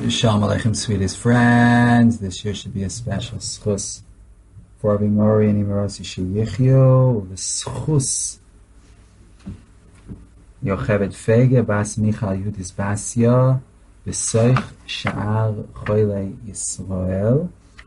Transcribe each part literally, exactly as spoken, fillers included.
Shalom Aleichem, sweetest friends. This year should be a special schus for Rabbi Mori and Imerosi Sheyichyo. The schus Yocheved Fege Bas Michal Yudis Basya B'Soich Sha'ar Choyle Yisrael,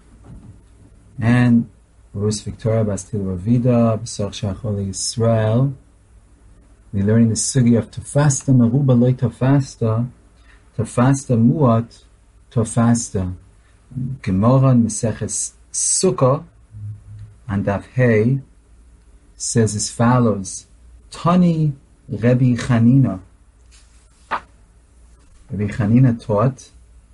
and Rus Victoria Bastil Ravida B'Soich Sha'ar Choyle Yisrael. We're learning the sugi of Tofasta Meruba Loi Tofasta Tofasta Muat Tofasta. Gemara Meseches Sukkah and Daf Hey says as follows: Tani Rebbe Chanina. Rebbe Chanina taught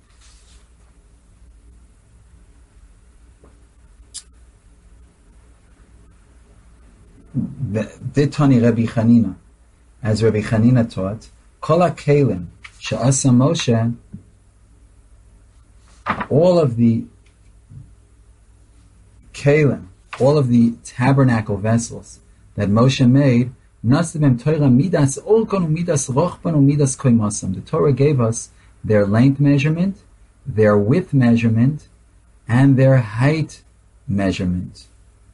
the Tani Rebbe Chanina, as Rebbe Chanina taught, Kol HaKelim She'asa Moshe, all of the kelim, all of the tabernacle vessels that Moshe made, Nasibem Torah midas olkon midas rochban midas koimasam. The Torah gave us their length measurement, their width measurement, and their height measurement.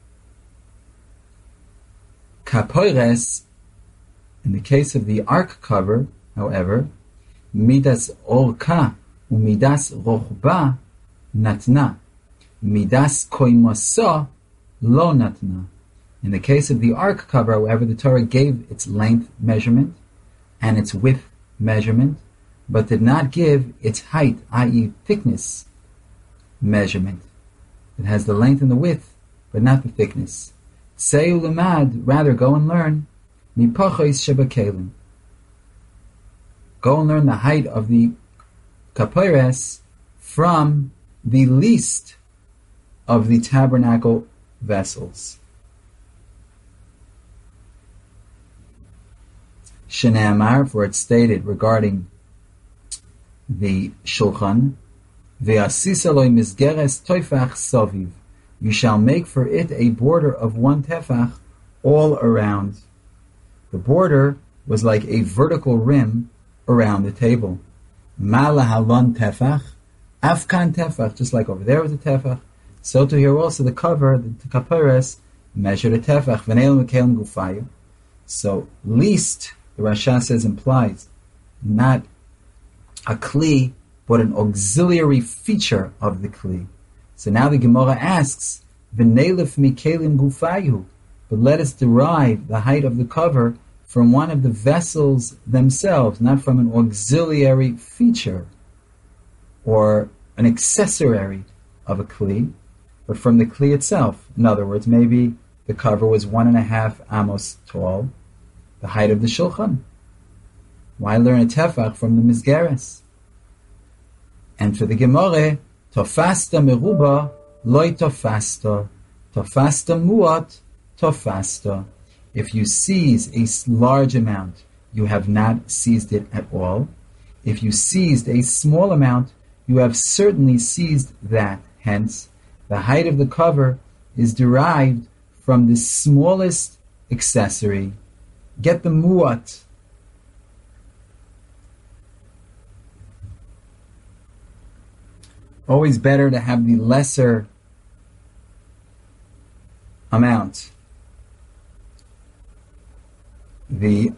Kapoires, in the case of the ark cover, however, midas orka umidas rochba natna, midas koimasa lo natna. In the case of the ark cover, however, the Torah gave its length measurement and its width measurement, but did not give its height, that is thickness measurement. It has the length and the width, but not the thickness. Seyu lemad, rather go and learn, mipachois shebakelim. Go and learn the height of the kapores from the least of the tabernacle vessels. Shneamar, for it stated regarding the shulchan, ve'asisa lo misgeres toifach soviv. You shall make for it a border of one tefach all around. The border was like a vertical rim around the table. Mala halon tefach, afkan tefach, just like over there was a tefach, so to here also the cover, the kaperes, measured a tefach, v'neil mekelim gufayu. So least, the Rasha says, implies not a kli, but an auxiliary feature of the kli. So now the Gemara asks, v'neilif mikelim gufayu, but let us derive the height of the cover from one of the vessels themselves, not from an auxiliary feature or an accessory of a kli, but from the kli itself. In other words, maybe the cover was one and a half amos tall, the height of the shulchan. Why learn a tefach from the mizgeres? And for the Gemara, tofasta meruba loy tofasta, tofasta muat tofasta. If you seize a large amount, you have not seized it at all. If you seized a small amount, you have certainly seized that. Hence, the height of the cover is derived from the smallest accessory. Get the muat. Always better to have the lesser amount. The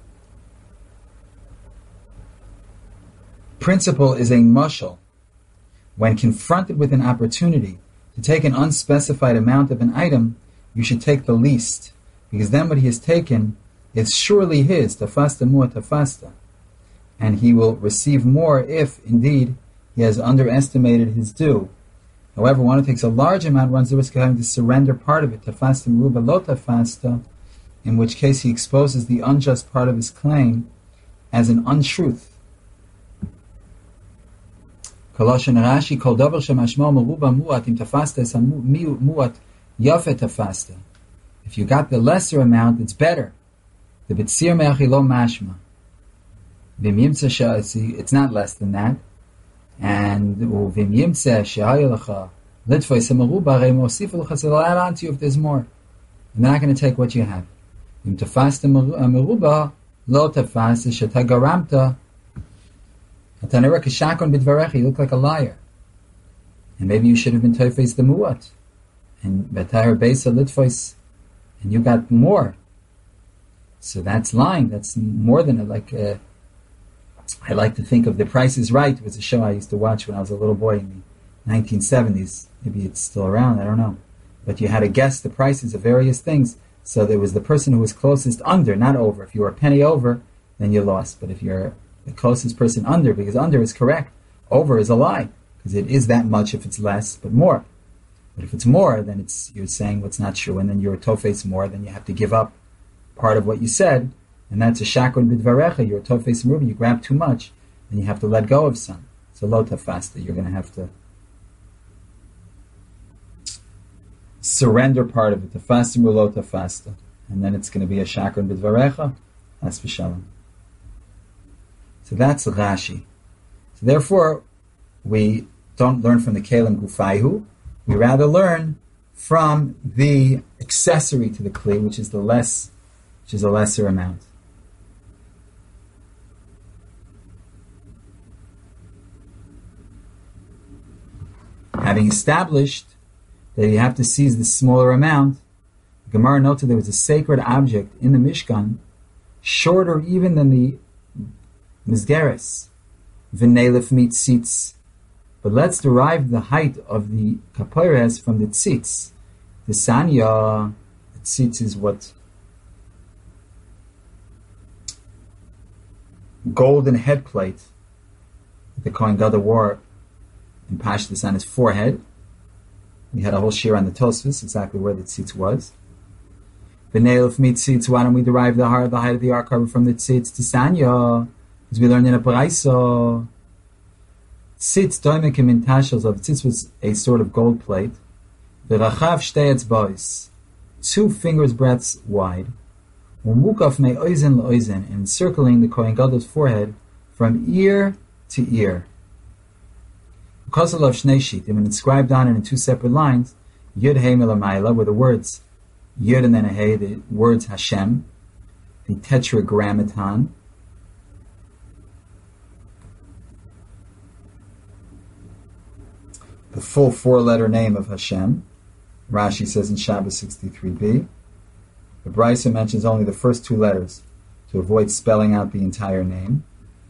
principle is a mushal. When confronted with an opportunity to take an unspecified amount of an item, you should take the least, because then what he has taken is surely his, tafasta mua tafasta, and he will receive more if, indeed, he has underestimated his due. However, one who takes a large amount runs the risk of having to surrender part of it, tafasta meruba lo tafasta, in which case he exposes the unjust part of his claim as an untruth. Koloshan Rashi, kol davar shemashmo meruba muat im tafasta es muat yafe tafasta. If you got the lesser amount, it's better. The b'tzir me'achi lo mashma. V'im yimtza she'asi, it's not less than that. And v'im yimtza she'aya lecha litfoi semeruba rei mosif lecha, so they'll add on to you if there's more. And they're not going to take what you have. Im tafasta meruba lo tafasta shetagaramta Atanera kishakon bidvarecha, you look like a liar. And maybe you should have been toifes the muat. And betahar beisa litfos, and you got more. So that's lying. That's more than a, like a, I like to think of The Price is Right. It was a show I used to watch when I was a little boy in the nineteen seventies. Maybe it's still around, I don't know. But you had to guess the prices of various things. So there was the person who was closest under, not over. If you were a penny over, then you lost. But if you're the closest person under, because under is correct, over is a lie. Because it is that much if it's less, but more. But if it's more, then it's you're saying what's not true, and then you're tofes more, then you have to give up part of what you said, and that's a shakon bidvarecha, you're a tofes ruby, you grab too much, and you have to let go of some. So lo tafasta, you're going to have to surrender part of it, tafasta lo tafasta, and then it's going to be a shakon bidvarecha, as v'shalom. So that's Rashi. So therefore, we don't learn from the kelim gufayhu, we rather learn from the accessory to the kli, which is the less, which is a lesser amount. Having established that you have to seize the smaller amount, the Gemara noted there was a sacred object in the Mishkan, shorter even than the Mizgeres, v'neilef mitzitz. But let's derive the height of the kapores from the tzitz. The sanya, the tzitz is what? Golden headplate that the Kohen Gadol wore in Pashtus on his forehead. We had a whole shir on the Tosfos, exactly where the tzitz was. The nail of mitzitz, why don't we derive the height, the height of the ark cover from the tzitz to sanya? As we learned in a Brayso. Tzitz doimekim in tashels of tzitz was a sort of gold plate. The rachav shtei etzbos, two fingers breadths wide. Umukaf me oizen leoizen, encircling the Kohen Gadol's forehead from ear to ear. Kosel of shnei shitim, and inscribed on it in two separate lines, Yud Hey Milamayla, were the words Yud and then a Hey, the words Hashem, the tetragrammaton. The full four-letter name of Hashem. Rashi says in Shabbos sixty-three b. The Brisa mentions only the first two letters to avoid spelling out the entire name.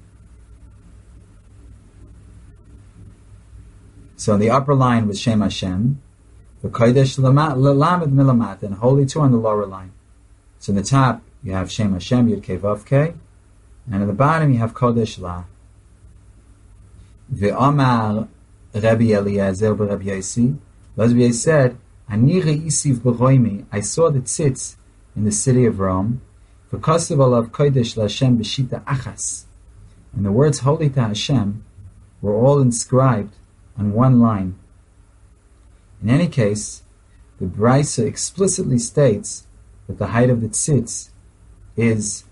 So in the upper line was Shem Hashem, the Kodesh Lamed Milamat, and Holy two on the lower line. So in the top you have Shem Hashem, Yud Kei Vav Kei, and at the bottom you have Kodesh La. Ve'omar Rabbi Eliezer Rabbi Yossi, Rabbi Yossi said, Ani re'isiv b'roimi, I saw the tzitz in the city of Rome, v'kosev alav kodesh l'Hashem b'shita achas, and the words holy to Hashem were all inscribed on one line. In any case, the Brisa explicitly states that the height of the tzitz is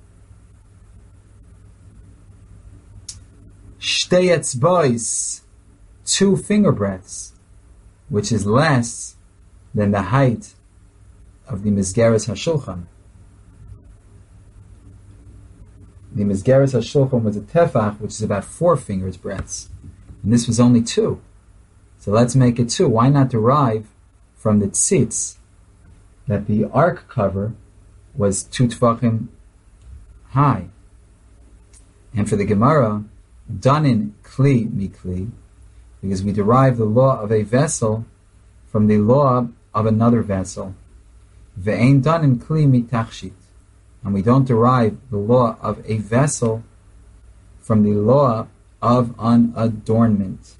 shtei etzbos, two finger breadths, which is less than the height of the Mizgeres HaShulchan. The Mizgeres HaShulchan was a tefach, which is about four fingers breadths, and this was only two. So let's make it two. Why not derive from the tzitz that the ark cover was two tefachim high? And for the Gemara, done in kli mikli, because we derive the law of a vessel from the law of another vessel. Ve'ein done in kli mitachshit, and we don't derive the law of a vessel from the law of an adornment.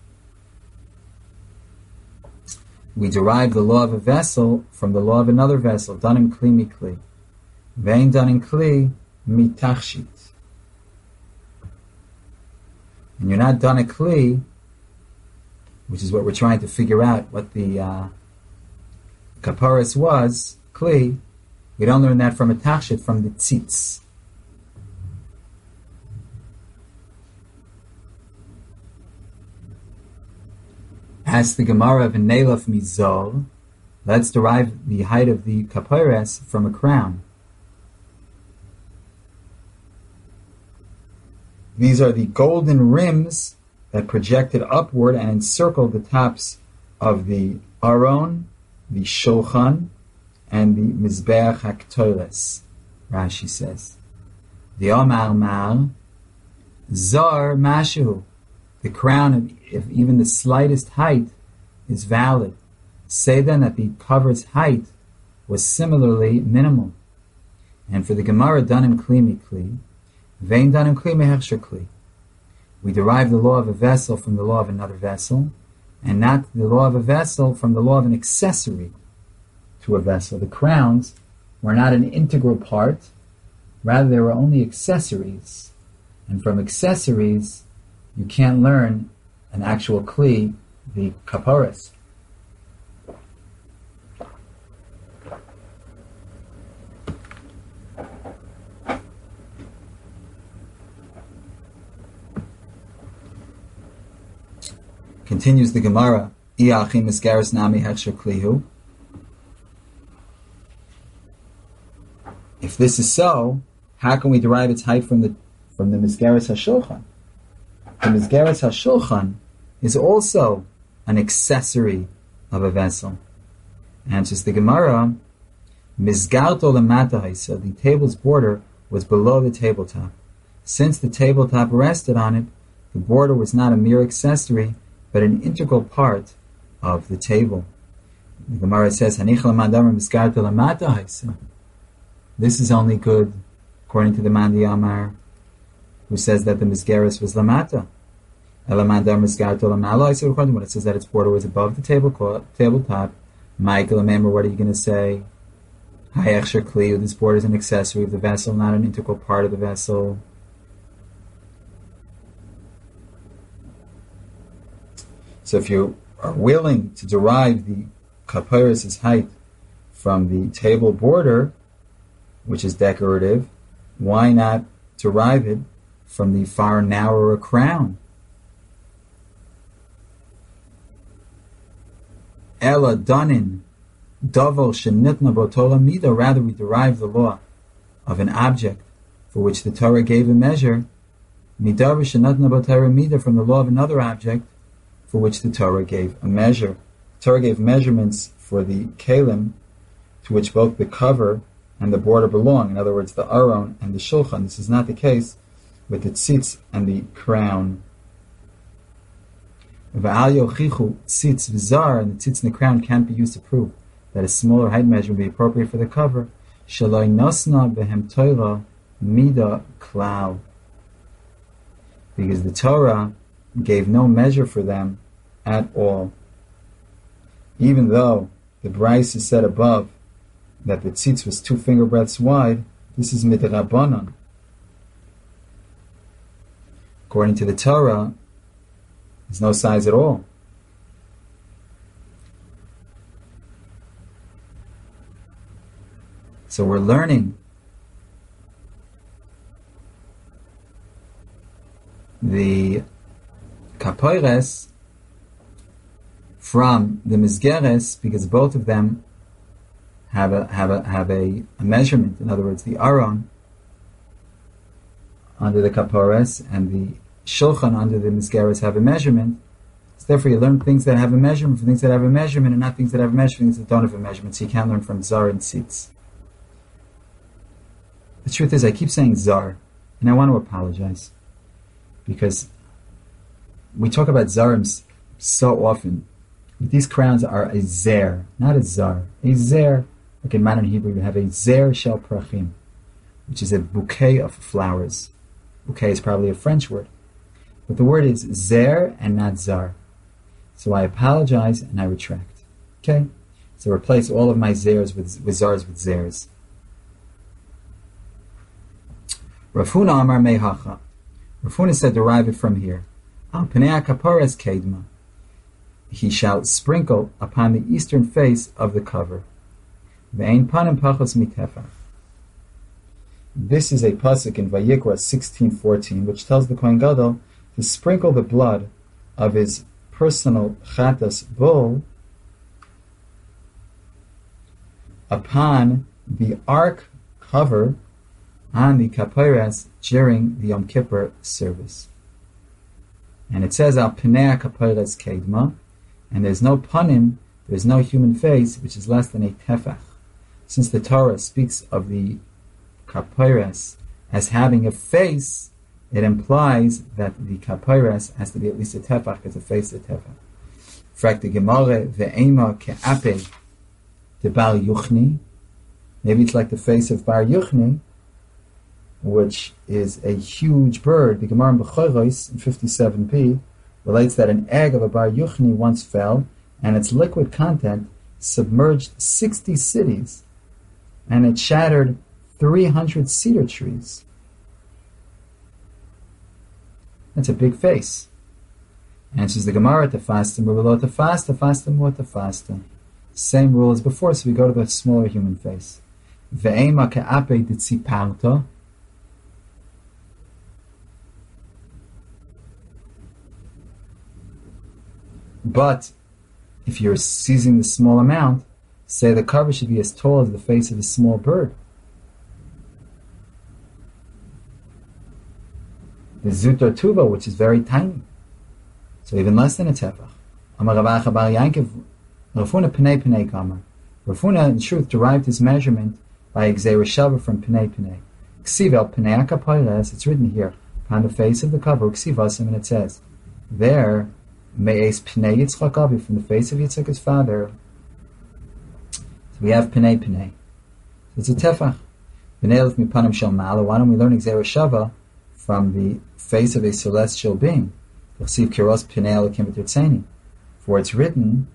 We derive the law of a vessel from the law of another vessel, done in kli mikli. Ve'ein done in kli mitachshit. And you're not done a kli, which is what we're trying to figure out, what the uh, kaparis was, kli. We don't learn that from a tachshit, from the tzitz. As the Gemara of Neilaf Mizol, let's derive the height of the kaparis from a crown. These are the golden rims that projected upward and encircled the tops of the Aron, the Shulchan, and the Mizbeach HaKtoles, Rashi says. The Amar Mar, Zar Mashu, the crown of, of even the slightest height is valid. Say then that the cover's height was similarly minimal. And for the Gemara, Danim Kli Mikli, Vein Danim Kli Mehechsher Kli. We derive the law of a vessel from the law of another vessel, and not the law of a vessel from the law of an accessory to a vessel. The crowns were not an integral part, rather they were only accessories. And from accessories, you can't learn an actual kli, the kaparis. Continues the Gemara, Iachi misgaris nami hechsher klihu. If this is so, how can we derive its height from the from the misgaris hashulchan? The misgaris hashulchan is also an accessory of a vessel. Answers the Gemara, misgarto lemata, so the table's border was below the tabletop. Since the tabletop rested on it, the border was not a mere accessory, but an integral part of the table. The Gemara says, this is only good according to the Mandi Amar, who says that the Mizgeres was Lamata. When it says that its border was above the table tabletop, Michael, remember, what are you going to say? This border is an accessory of the vessel, not an integral part of the vessel. So if you are willing to derive the kaparis' height from the table border, which is decorative, why not derive it from the far narrower crown? Ella danin davel shenitna botola mida. Rather, we derive the law of an object for which the Torah gave a measure, midav shenitna botera mida, from the law of another object for which the Torah gave a measure. The Torah gave measurements for the kalim to which both the cover and the border belong. In other words, the aron and the shulchan. This is not the case with the tzitz and the crown. V'al yochichu tzitz v'zar, and the tzitz and the crown can't be used to prove that a smaller height measure would be appropriate for the cover. Shaloi nosna behem Torah mida klau, because the Torah gave no measure for them at all. Even though the Bryce is said above that the tzitz was two finger breadths wide, this is midrabanan. According to the Torah, there's no size at all. So we're learning the kapoires from the mizgeres, because both of them have a have a have a, a measurement. In other words, the aron under the kapoires and the shulchan under the mizgeres have a measurement. So therefore, you learn things that have a measurement from things that have a measurement, and not things that have a measurement, things that don't have a measurement. So you can't learn from zar and tzitz. The truth is, I keep saying zar, and I want to apologize, because we talk about zarim so often. But these crowns are a zer, not a zar. A zer, like in modern Hebrew, you have a zer shel prachim, which is a bouquet of flowers. Bouquet is probably a French word. But the word is zer and not zar. So I apologize and I retract. Okay? So replace all of my zers with, with zars with zers. Rav Huna Amar Mehacha. Rav Huna said, derive it from here. Al Pnei HaKaparas Kedma. He shall sprinkle upon the eastern face of the cover. Ve'ein panim pachos mitefach. This is a pasuk in Vayikra sixteen fourteen, which tells the Kohen Gadol to sprinkle the blood of his personal chatas bull upon the ark cover on the Kapores during the Yom Kippur service. And it says, Al Pnei Kapores Kedma, and there's no panim, there's no human face, which is less than a tefach. Since the Torah speaks of the Kapores as having a face, it implies that the Kapores has to be at least a tefach, as a face of tefach. Frak the Gemara, ve'ema ke'ape de Bar Yuchni. Maybe it's like the face of Bar Yuchni, which is a huge bird. The Gemara in B'choros in fifty-seven p relates that an egg of a Bar Yuchni once fell, and its liquid content submerged sixty cities, and it shattered three hundred cedar trees. That's a big face. And says the Gemara, tefasta merulot tefasta, tefasta more tefasta. Same rule as before, so we go to the smaller human face. Ve'ema ke'ape ditziparta. But if you're seizing the small amount, say the cover should be as tall as the face of a small bird. The zutar tuva, which is very tiny, so even less than a tefach. Amar Rav Acha bar Yankiv, Rafuna Pnei Pnei Kamar. Rafuna, in truth, derived his measurement by Gzeira Shava from Pnei Pnei. Ksiv el Pnei HaKaporos, it's written here, upon the face of the cover, Ksivasim, and it says, there, Me'ez Pnei Yitzchak Avi, from the face of Yitzchak his father. So we have Pnei Pnei. So it's a tefach. B'nei Elif Mipanim Shel Mala. Why don't we learn Gzeira Shava from the face of a celestial being? For it's written,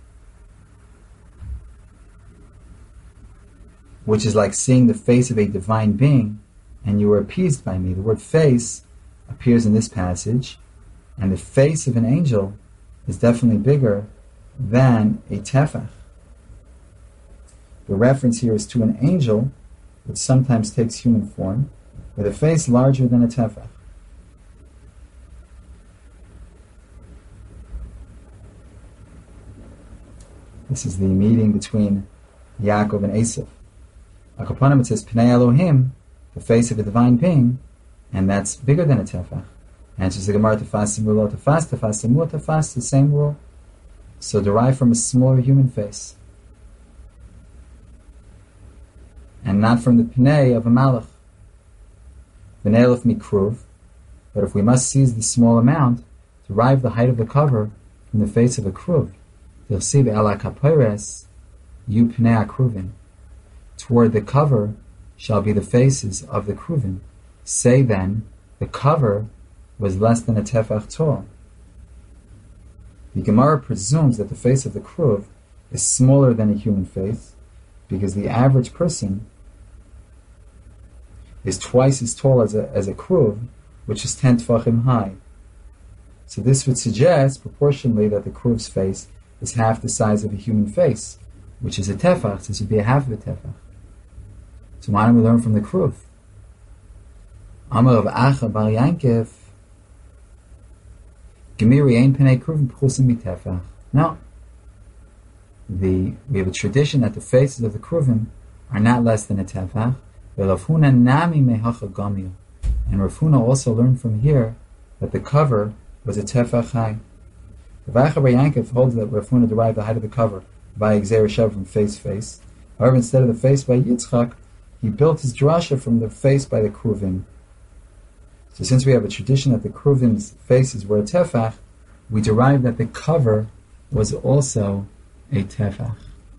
which is like seeing the face of a divine being, and you were appeased by me. The word face appears in this passage, and the face of an angel is definitely bigger than a tefach. The reference here is to an angel, which sometimes takes human form, with a face larger than a tefach. This is the meeting between Yaakov and Esav. Akapanim, it says, Pnei Elohim, the face of a divine being, and that's bigger than a tefach. Answers the Gemara, tefastim rulot tefas, tefastim mut tefas, the same rule. So derived from a smaller human face. And not from the Pnei of a Malach. B'nei Elif mikruv, but if we must seize the small amount, derive the height of the cover from the face of a kruv. Toward the cover shall be the faces of the kruvim. Say then, the cover was less than a tefach tall. The Gemara presumes that the face of the kruv is smaller than a human face, because the average person is twice as tall as a, as a kruv, which is ten tefachim high. So this would suggest, proportionally, that the kruv's face is half the size of a human face, which is a tefach. So this would be a half of a tefach. So why don't we learn from the kruv? Amar of Acha bar Yankiv, Gemiri ein penei kruvim pchusim mitefach. No. The, we have a tradition that the faces of the kruvim are not less than a tefach. Rav Huna nami mehacha gamil. And Rav Huna also learned from here that the cover was a tefach high. Rav Acha bar Yankiv holds that Rav Huna derived the height of the cover by Gzeira Shava from face face. However, instead of the face by Yitzchak, he built his drasha from the face by the kruvim. So since we have a tradition that the kruvim's faces were a tefach, we derive that the cover was also a tefach.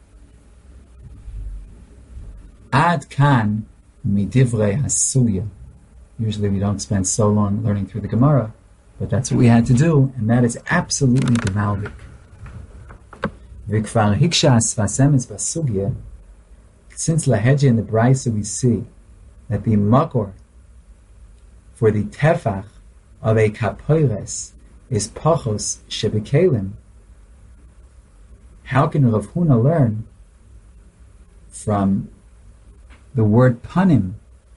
Ad kan midivrei hasuya. Usually we don't spend so long learning through the Gemara, but that's what we had to do, and that is absolutely gewaldig. Vikvar hiksha asvasemis basugya. Since lahedja in the Brisa we see that the makor for the tefach of a kapoires is pachos shebikelim, how can Rav Huna learn from the word panim?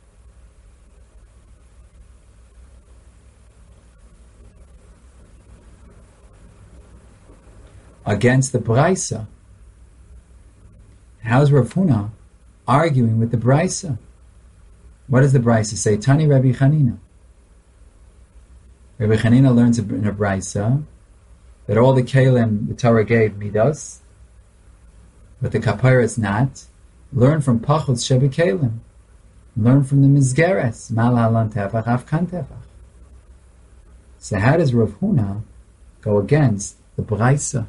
Against the Brisa? How's Rav Huna arguing with the Brisa? What does the Brisa say? Tani Rabbi Chanina. Rabbi Chanina learns in a Brisa that all the Kalim the Torah gave midos, but the Kapara is not. Learn from Pachot Shebi Kalim. Learn from the Mizgeres. Mal Halan Tefach, Afkan Tefach. So how does Rav Huna go against the Brisa?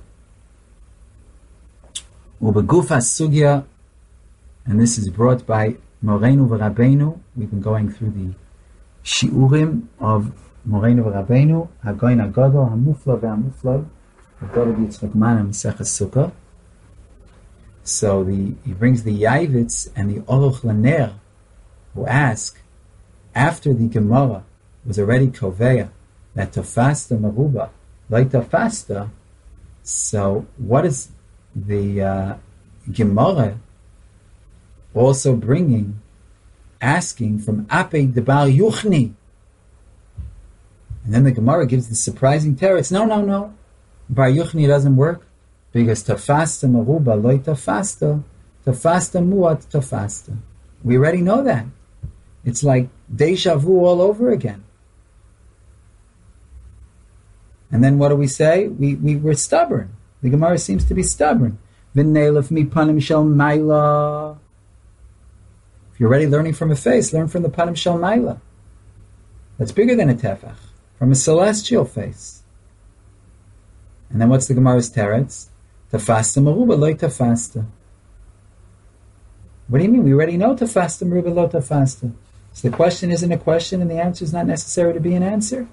Ubegufa Sugya, and this is brought by Moreinu v'Rabbeinu. We've been going through the Shiurim of Moreinu v'Rabbeinu, Hagoyin Agadol, Hamufla v'Hamufla, Agadol Yitzchak Mana Maseches Sukkah. So the he brings the Yavitz and the Oroch Laner, who ask, after the Gemara was already Koveya, that Tafasta Maruba, like Tafasta, so what is the uh, Gemara also bringing, asking from Ape Debar Yuchni? And then the Gemara gives the surprising teretz. No, no, no. Bar Yuchni doesn't work because Tafasta Maruba, loy Tafasta, Tafasta Muat Tafasta. We already know that. It's like deja vu all over again. And then what do we say? We we were stubborn. The Gemara seems to be stubborn. V'neilef mi panim shel maila. If you're already learning from a face, learn from the panim shel maila. That's bigger than a tefach, from a celestial face. And then what's the Gemara's teretz? Tafasta maruba loy tafasta. What do you mean? We already know tafasta maruba lo tafasta. So the question isn't a question, and the answer is not necessary to be an answer.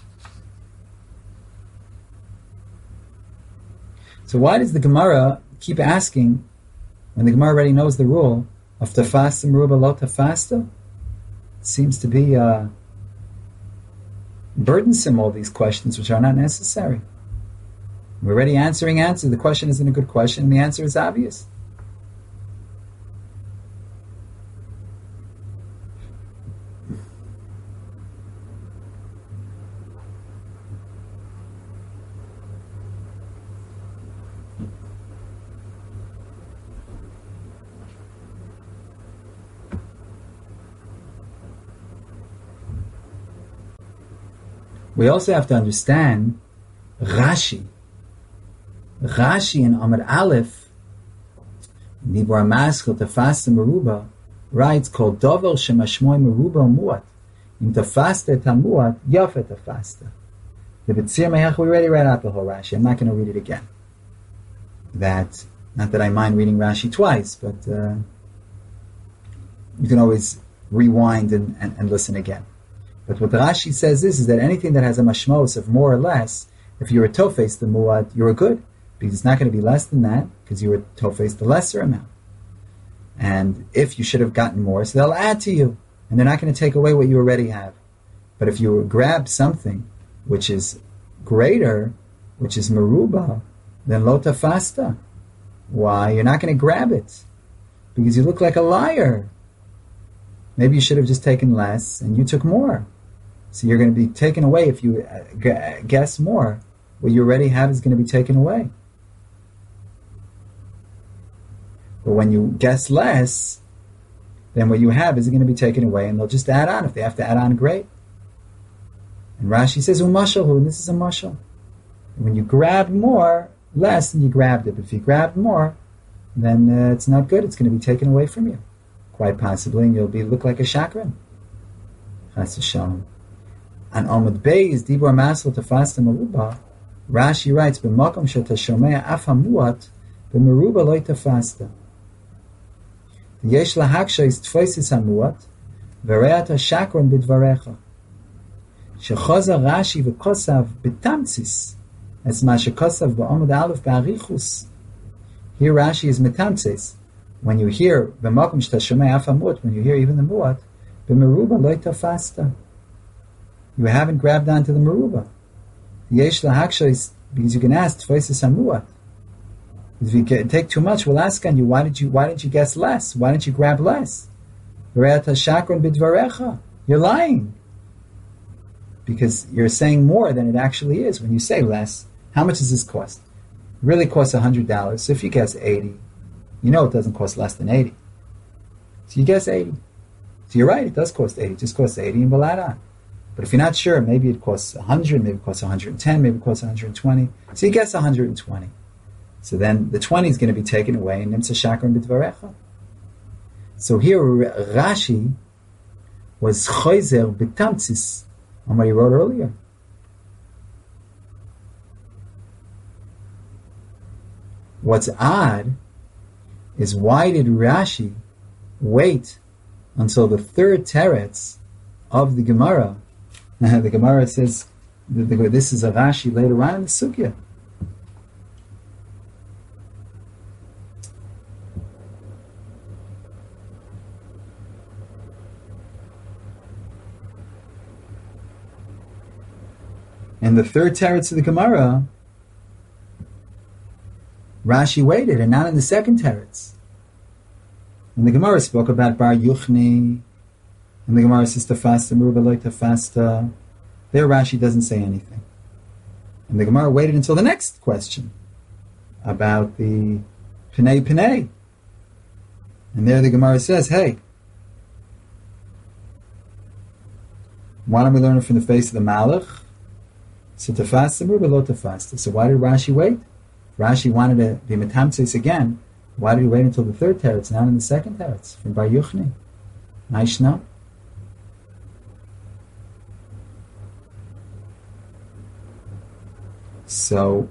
So why does the Gemara keep asking, when the Gemara already knows the rule of tafasta meruba lo tafasta? It seems to be uh, burdensome, all these questions which are not necessary. We're already answering answers. The question isn't a good question, and the answer is obvious. We also have to understand Rashi. Rashi in Amud Aleph, Dibur Maschil Tafasta Meruba, writes called Dover Shemashmoy Meruba Muat. Im Tafasta Tamuat Yafet Tafasta. The B'tzir Meyach, we already read out the whole Rashi. I'm not going to read it again. That, not that I mind reading Rashi twice, but uh, you can always rewind and, and, and listen again. But what Rashi says is, is that anything that has a mashmos of more or less, if you're a tofes the muad, you're a good, because it's not going to be less than that, because you were tofes the lesser amount. And if you should have gotten more, so they'll add to you, and they're not going to take away what you already have. But if you grab something which is greater, which is meruba, then lo tafasta. Why? You're not going to grab it, because you look like a liar. Maybe you should have just taken less, and you took more. So you're going to be taken away if you guess more. What you already have is going to be taken away. But when you guess less, then what you have is going to be taken away, and they'll just add on. If they have to add on, great. And Rashi says, "Umashalhu," and this is a mashal. When you grab more, less than you grabbed it. But if you grabbed more, then uh, it's not good. It's going to be taken away from you, quite possibly, and you'll be look like a shakran. Chas v'shalom. On Amud Beis, Dibur Masel Tafasta Meruba, Rashi writes, "B'makom shetashomea af hamuat b'meruba loy tafasta." Yesh lahakshos tfoisis hamuat v'reat hashakron b'dvarecha. Shechoza Rashi v'kosav b'tamtzis as ma shekosav b'Amud Aleph b'arichus. Here Rashi is metamtzis. When you hear b'makom shetashomea af hamuat, when you hear even the muat, b'meruba loy tafasta. You haven't grabbed onto the meruba. Yesh lahakshos, because you can ask tfoisis hamuat. If you get, take too much, we'll ask on you, why did you why didn't you guess less? Why didn't you grab less? You're lying. Because you're saying more than it actually is. When you say less, how much does this cost? It really costs one hundred dollars. So if you guess eighty, you know it doesn't cost less than eighty. So you guess eighty. So you're right, it does cost eighty. It just costs eighty in Balada. But if you're not sure, maybe it costs one hundred, maybe it costs one hundred ten, maybe it costs one hundred twenty. So you guess one hundred twenty. So then the twenty is going to be taken away in Nimtza Shakar B'Dvarecha. So here Rashi was Choizer B'Tamtzis on what he wrote earlier. What's odd is why did Rashi wait until the third teretz of the Gemara? The Gemara says that the, this is a Rashi later on in the Sugya. And the third teretz of the Gemara, Rashi waited, and not in the second teretz. And the Gemara spoke about Bar Yuchni, and the Gemara says Tafasta, Merubah like Tafasta. There Rashi doesn't say anything. And the Gemara waited until the next question about the Pnei Pnei. And there the Gemara says, hey, why don't we learn it from the face of the Malach? So Tafasta, Merubah lo Tafasta. So why did Rashi wait? Rashi wanted to be metamtzis again. Why did he wait until the third teretz, not in the second teretz from Bar Yuchni? Naishna. So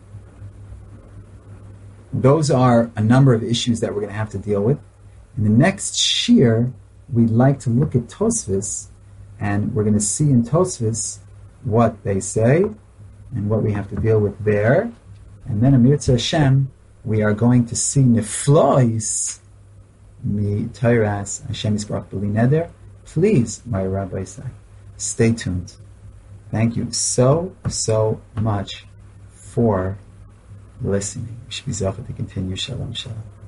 those are a number of issues that we're going to have to deal with. In the next shir, we'd like to look at Tosfos, and we're going to see in Tosfos what they say and what we have to deal with there. And then Amir Tzah Hashem, we are going to see Neflois mi Tairas Hashem Yisbarach B'li Neder. Please, my Rabbi say, stay tuned. Thank you so, so much for listening. We should be zochet to continue. Shalom, shalom.